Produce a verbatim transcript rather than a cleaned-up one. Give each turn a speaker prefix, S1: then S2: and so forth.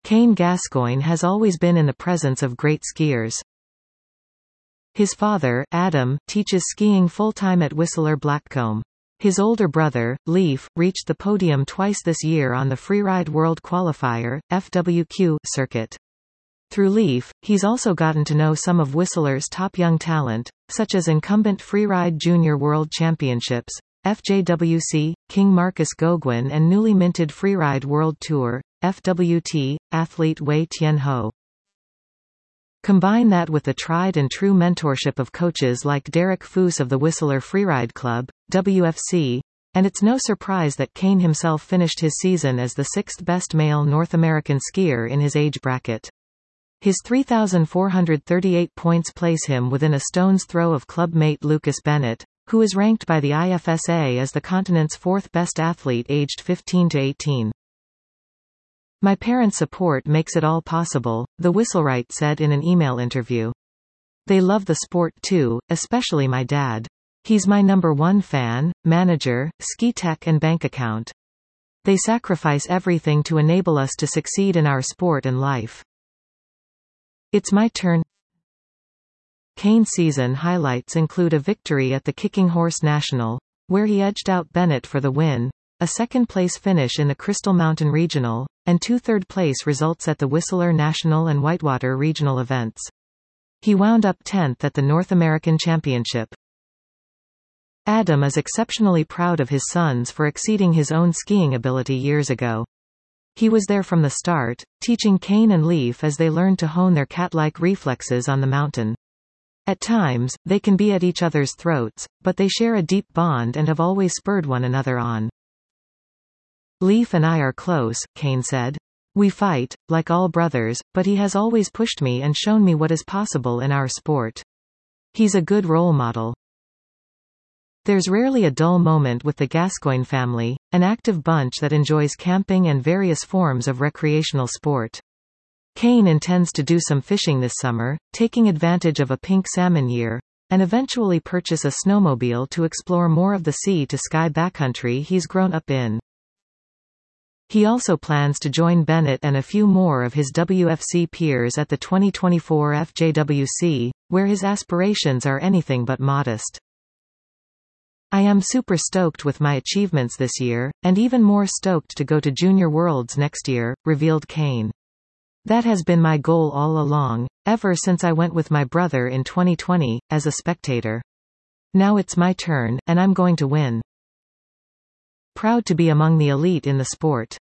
S1: Kane Gascoigne has always been in the presence of great skiers. His father, Adam, teaches skiing full-time at Whistler Blackcomb. His older brother, Leif, reached the podium twice this year on the Freeride World Qualifier (F W Q) circuit. Through Leif, he's also gotten to know some of Whistler's top young talent, such as incumbent Freeride Junior World Championships, F J W C, King Marcus Goguen, and newly minted Freeride World Tour, F W T, athlete Wei Tianho. Combine that with the tried-and-true mentorship of coaches like Derek Foos of the Whistler Freeride Club, W F C, and it's no surprise that Kane himself finished his season as the sixth-best male North American skier in his age bracket. His three thousand four hundred thirty-eight points place him within a stone's throw of clubmate Lucas Bennett, who is ranked by the I F S A as the continent's fourth-best athlete aged fifteen to eighteen. "My parents' support makes it all possible," the Whistlerite said in an email interview. "They love the sport too, especially my dad. He's my number one fan, manager, ski tech and bank account. They sacrifice everything to enable us to succeed in our sport and life." It's my turn. Kane's season highlights include a victory at the Kicking Horse National, where he edged out Bennett for the win, a second-place finish in the Crystal Mountain Regional, and two third-place results at the Whistler National and Whitewater Regional events. He wound up tenth at the North American Championship. Adam is exceptionally proud of his sons for exceeding his own skiing ability years ago. He was there from the start, teaching Kane and Leif as they learned to hone their cat-like reflexes on the mountain. At times, they can be at each other's throats, but they share a deep bond and have always spurred one another on. "Leif and I are close," Kane said. "We fight, like all brothers, but he has always pushed me and shown me what is possible in our sport. He's a good role model." There's rarely a dull moment with the Gascoigne family, an active bunch that enjoys camping and various forms of recreational sport. Kane intends to do some fishing this summer, taking advantage of a pink salmon year, and eventually purchase a snowmobile to explore more of the sea-to-sky backcountry he's grown up in. He also plans to join Bennett and a few more of his W F C peers at the twenty twenty-four F J W C, where his aspirations are anything but modest. "I am super stoked with my achievements this year, and even more stoked to go to Junior Worlds next year," revealed Kane. "That has been my goal all along, ever since I went with my brother in twenty twenty, as a spectator. Now it's my turn, and I'm going to win. Proud to be among the elite in the sport."